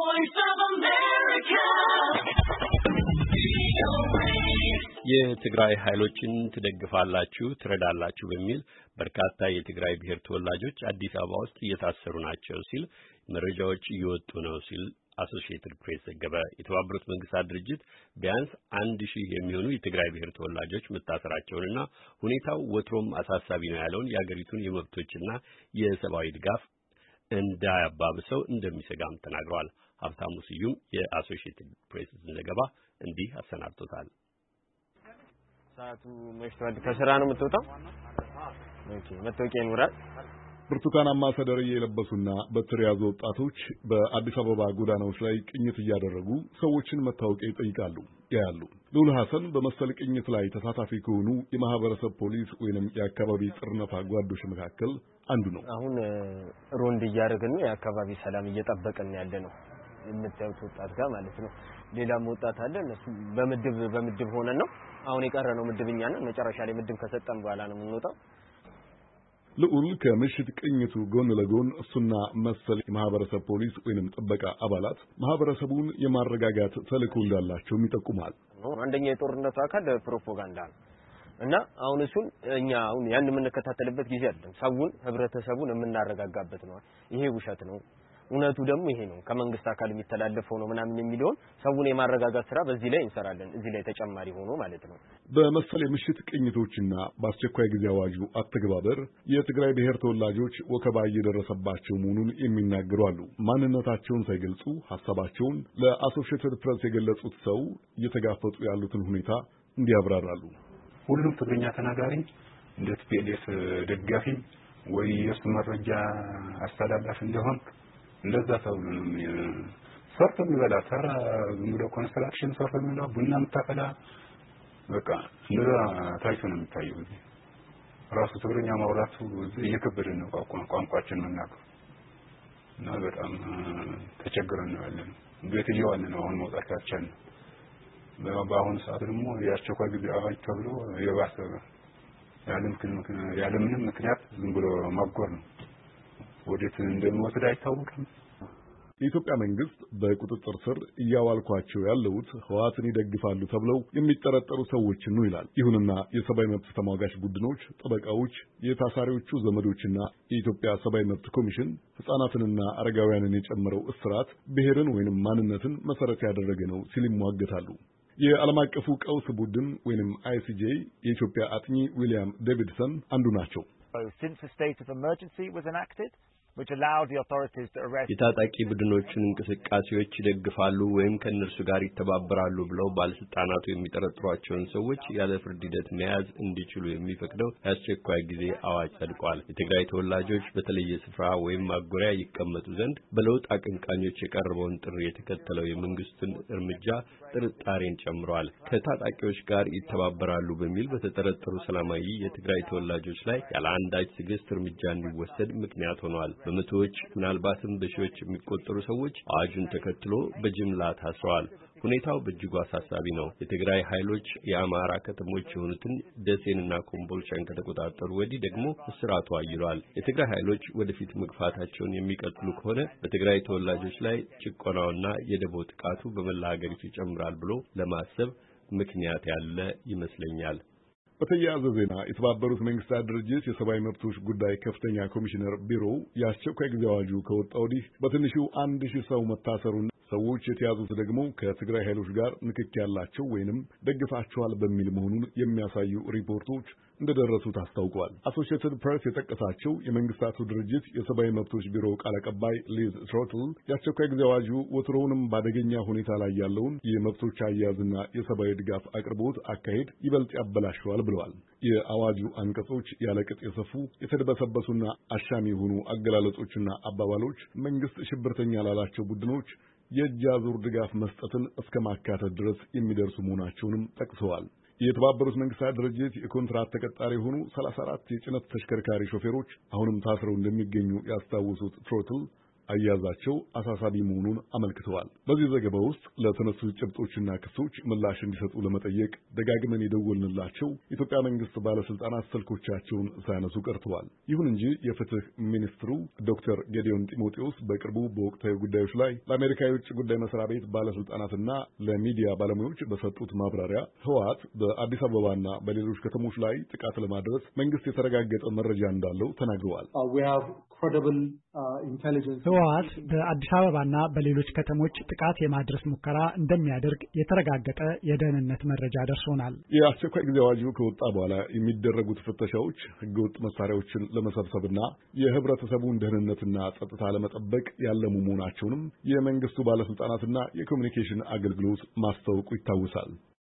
voice of America. የትግራይ ኃይሎችን ትደግፋላችሁ ትረዳላችሁ በሚል በርካታ የትግራይ ብሔር ተወላጆች አዲስ አበባ ውስጥ እየታሰሩ ናቸው ሲል መረጃዎች እየወጡ ነው ሲል አሶሺየትድ ፕሬስ ዘገበ። የተባበሩት መንግስታት ድርጅት ቢያንስ 1000 የሚሆኑ የትግራይ ብሔር ተወላጆች መታሰራቸውንና ሁኔታው ወትሮም አሳሳቢ ነው ያለውን የአገሪቱን የመብቶችና የሰብአዊ ድጋፍ እንዳያባብሰው እንደሚሰጋም ተናግረዋል። ሀብታሙ ስዩም የአሶሺየትድ ፕሬስ ዘገባ እንዲህ አሰናድቶታል። ሰዓቱ መሽቷል። ከስራ ነው የምትወጣው? ኦኬ። መታወቂያ ይኖራል? ብርቱካናማ ሰደርዬ የለበሱና በትር የያዙ ወጣቶች በአዲስ አበባ ጎዳናዎች ላይ ቅኝት እያደረጉ ሰዎችን መታወቂያ ይጠይቃሉ ያያሉ። ሉል ሐሰን በመሰል ቅኝት ላይ ተሳታፊ ከሆኑ የማህበረሰብ ፖሊስ ወይንም የአካባቢ ጥርነፋ ጓዶች መካከል አንዱ ነው። አሁን ሮንድ እያደረግን ነው፣ የአካባቢ ሰላም እየጠበቅን ያለ ነው። የምታዩት ወጣት ጋር ማለት ነው። ሌላም ወጣት አለ። እነሱ በምድብ ሆነን ነው አሁን የቀረነው ምድብኛ ነን። መጨረሻ ላይ ምድብ ከሰጠን በኋላ ነው የምንወጣው። ልዑል ከምሽት ቅኝቱ ጎን ለጎን እሱና መሰል የማህበረሰብ ፖሊስ ወይንም ጥበቃ አባላት ማህበረሰቡን የማረጋጋት ተልዕኮ እንዳላቸውም ይጠቁማል። አንደኛ የጦርነቱ አካል ፕሮፓጋንዳ ነው እና አሁን እሱን እኛ አሁን ያን የምንከታተልበት ጊዜ አይደለም። ሰውን ህብረተሰቡን የምናረጋጋበት ነው። ይሄ ውሸት ነው፣ እውነቱ ደግሞ ይሄ ነው፣ ከመንግስት አካል የሚተላለፈው ነው ምናምን የሚለውን ሰውን የማረጋጋት ስራ በዚህ ላይ እንሰራለን። እዚህ ላይ ተጨማሪ ሆኖ ማለት ነው። በመሰል የምሽት ቅኝቶችና በአስቸኳይ ጊዜ አዋጁ አተገባበር የትግራይ ብሔር ተወላጆች ወከባ እየደረሰባቸው መሆኑን የሚናገሩ አሉ። ማንነታቸውን ሳይገልጹ ሐሳባቸውን ለአሶሺየትድ ፕሬስ የገለጹት ሰው እየተጋፈጡ ያሉትን ሁኔታ እንዲያብራራሉ። ሁሉም ትግርኛ ተናጋሪ እንደ ቲፒኤልኤፍ ደጋፊ ወይ የሱ መረጃ አስተላላፊ እንደሆን እንደዛ ተብሎ ነው ሰርቶ የሚበላ ተራ ዝም ብሎ ኮንስትራክሽን ሰርቶ የሚበላ ቡና የምታፈላ በቃ እንደዛ ታይቶ ነው የሚታየው። ራሱ ትግርኛ ማውራቱ እየከበደን ነው ቋንቋችን መናገር እና በጣም ተቸግረን ነው ያለነው። ቤት እየዋልን ነው አሁን መውጣት ያልቻልን። በአሁኑ ሰዓት ደግሞ የአስቸኳይ ጊዜ አዋጅ ተብሎ የባሰ ያለምንም ምክንያት ዝም ብሎ ማጎር ነው። ወዴት እንደሚወስድ አይታወቅም። የኢትዮጵያ መንግስት በቁጥጥር ስር እያዋልኳቸው ያለውት ህወሓትን ይደግፋሉ ተብለው የሚጠረጠሩ ሰዎችን ነው ይላል። ይሁንና የሰብአዊ መብት ተሟጋች ቡድኖች፣ ጠበቃዎች፣ የታሳሪዎቹ ዘመዶችና የኢትዮጵያ ሰብአዊ መብት ኮሚሽን ህጻናትንና አረጋውያንን የጨመረው እስራት ብሔርን ወይንም ማንነትን መሰረት ያደረገ ነው ሲል ይሟገታሉ። የዓለም አቀፉ ቀውስ ቡድን ወይንም ICJ የኢትዮጵያ አጥኚ ዊሊያም ዴቪድሰን አንዱ ናቸው። Since the state of emergency was enacted, which allowed the authorities to arrest የታጣቂ ቡድኖችን እንቅስቃሴዎች ይደግፋሉ ወይም ከነርሱ ጋር ይተባበራሉ ብለው ባለስልጣናቱ የሚጠረጥሯቸውን ሰዎች ያለ ፍርድ ሂደት መያዝ እንዲችሉ የሚፈቅደው የአስቸኳይ ጊዜ አዋጅ ጸድቋል። የትግራይ ተወላጆች በተለየ ስፍራ ወይም ማጎሪያ ይቀመጡ ዘንድ በለውጥ አቀንቃኞች የቀረበውን ጥሪ የተከተለው የመንግስትን እርምጃ ጥርጣሬን ጨምሯል። ከታጣቂዎች ጋር ይተባበራሉ በሚል በተጠረጠሩ ሰላማዊ የትግራይ ተወላጆች ላይ ያለ አንዳች ትዕግስት እርምጃ እንዲወሰድ ምክንያት ሆኗል። በመቶዎች ምናልባትም በሺዎች የሚቆጠሩ ሰዎች አዋጁን ተከትሎ በጅምላ ታስረዋል። ሁኔታው በእጅጉ አሳሳቢ ነው። የትግራይ ኃይሎች የአማራ ከተሞች የሆኑትን ደሴንና ኮምቦልቻን ከተቆጣጠሩ ወዲህ ደግሞ እስራቱ አይሏል። የትግራይ ኃይሎች ወደፊት መግፋታቸውን የሚቀጥሉ ከሆነ በትግራይ ተወላጆች ላይ ጭቆናውና የደቦ ጥቃቱ በመላ ሀገሪቱ ይጨምራል ብሎ ለማሰብ ምክንያት ያለ ይመስለኛል። በተያያዘ ዜና የተባበሩት መንግስታት ድርጅት የሰብአዊ መብቶች ጉዳይ ከፍተኛ ኮሚሽነር ቢሮ የአስቸኳይ ጊዜ አዋጁ ከወጣ ወዲህ በትንሹ 1000 ሰው መታሰሩን፣ ሰዎች የተያዙት ደግሞ ከትግራይ ኃይሎች ጋር ንክኪ ያላቸው ወይንም ደግፋቸዋል በሚል መሆኑን የሚያሳዩ ሪፖርቶች እንደደረሱት አስታውቋል። አሶሺየትድ ፕሬስ የጠቀሳቸው የመንግስታቱ ድርጅት የሰብአዊ መብቶች ቢሮ ቃል አቀባይ ሊዝ ትሮትል የአስቸኳይ ጊዜ አዋጁ ወትሮውንም ባደገኛ ሁኔታ ላይ ያለውን የመብቶች አያያዝና የሰብአዊ ድጋፍ አቅርቦት አካሄድ ይበልጥ ያበላሸዋል ብለዋል። የአዋጁ አንቀጾች ያለቅጥ የሰፉ የተደበሰበሱና አሻሚ የሆኑ አገላለጾችና አባባሎች መንግስት ሽብርተኛ ላላቸው ቡድኖች የእጅ አዙር ድጋፍ መስጠትን እስከ ማካተት ድረስ የሚደርሱ መሆናቸውንም ጠቅሰዋል። የተባበሩት መንግስታት ድርጅት የኮንትራት ተቀጣሪ የሆኑ 34 የጭነት ተሽከርካሪ ሾፌሮች አሁንም ታስረው እንደሚገኙ ያስታወሱት ትሮትል አያያዛቸው አሳሳቢ መሆኑን አመልክተዋል። በዚህ ዘገባ ውስጥ ለተነሱ ጭብጦችና ክሶች ምላሽ እንዲሰጡ ለመጠየቅ ደጋግመን የደወልንላቸው የኢትዮጵያ መንግስት ባለስልጣናት ስልኮቻቸውን ሳያነሱ ቀርተዋል። ይሁን እንጂ የፍትህ ሚኒስትሩ ዶክተር ጌዲዮን ጢሞቴዎስ በቅርቡ በወቅታዊ ጉዳዮች ላይ ለአሜሪካ የውጭ ጉዳይ መስሪያ ቤት ባለስልጣናትና ለሚዲያ ባለሙያዎች በሰጡት ማብራሪያ ህወሓት በአዲስ አበባና በሌሎች ከተሞች ላይ ጥቃት ለማድረስ መንግስት የተረጋገጠ መረጃ እንዳለው ተናግረዋል። ህወሓት በአዲስ አበባና በሌሎች ከተሞች ጥቃት የማድረስ ሙከራ እንደሚያደርግ የተረጋገጠ የደህንነት መረጃ ደርሶናል። የአስቸኳይ ጊዜ አዋጁ ከወጣ በኋላ የሚደረጉት ፍተሻዎች ህገወጥ መሳሪያዎችን ለመሰብሰብና የህብረተሰቡን ደህንነትና ጸጥታ ለመጠበቅ ያለሙ መሆናቸውንም የመንግስቱ ባለስልጣናትና የኮሚኒኬሽን አገልግሎት ማስታወቁ ይታወሳል።